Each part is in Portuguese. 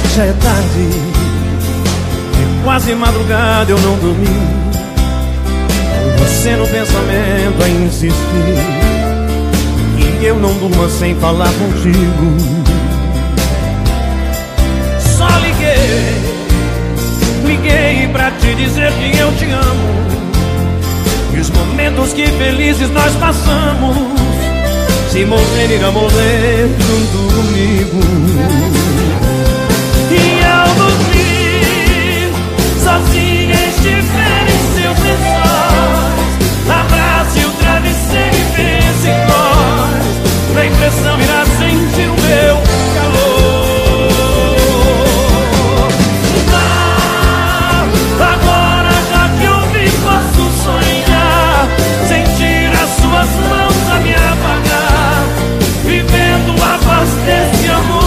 Já é tarde, é quase madrugada, eu não dormi. Você no pensamento a insistir que eu não durma sem falar contigo. Só liguei pra te dizer que eu te amo, e os momentos que felizes nós passamos, se morrer, irá morrer junto comigo. E ao dormir, sozinha estiver em seus lençóis, abrace o travesseiro e pense em nós. Na impressão irá sentir o meu calor. Agora já que ouvi, posso sonhar, sentir as suas mãos a me apagar, vivendo a paz desse amor.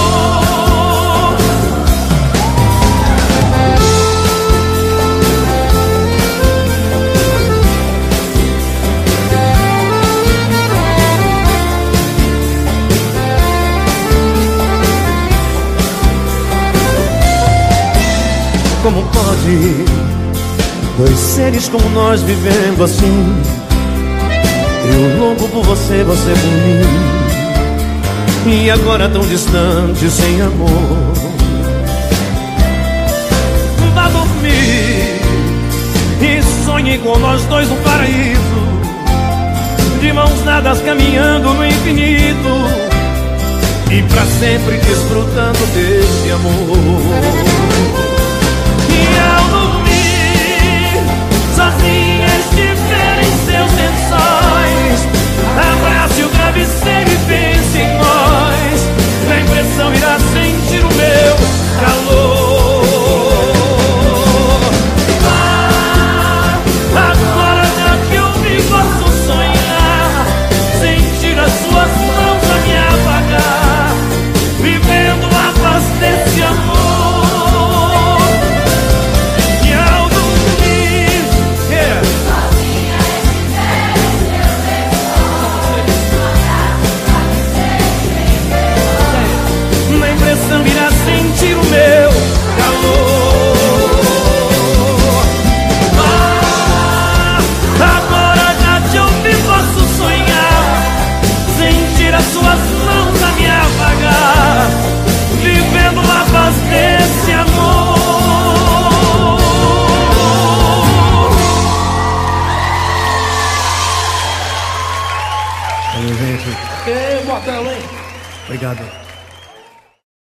Como pode dois seres como nós vivendo assim? Eu louco por você, você por mim, e agora tão distante, sem amor. Vá dormir e sonhe com nós dois no paraíso, de mãos dadas caminhando no infinito, e pra sempre desfrutando desse amor. E ao dormir, sozinha estiver em seus lençóis, abrace o travesseiro e pense em nós. Na impressão irá sentir o meu calor. Agora já que eu me posso sonhar, sentir as suas mãos a me apagar, vivendo a paz desse amor. Irá sentir o meu calor. Agora já te ouvi, posso sonhar, sentir as suas mãos a me apagar, vivendo a paz desse amor. Aí, gente. Ei, botão, hein? Obrigado.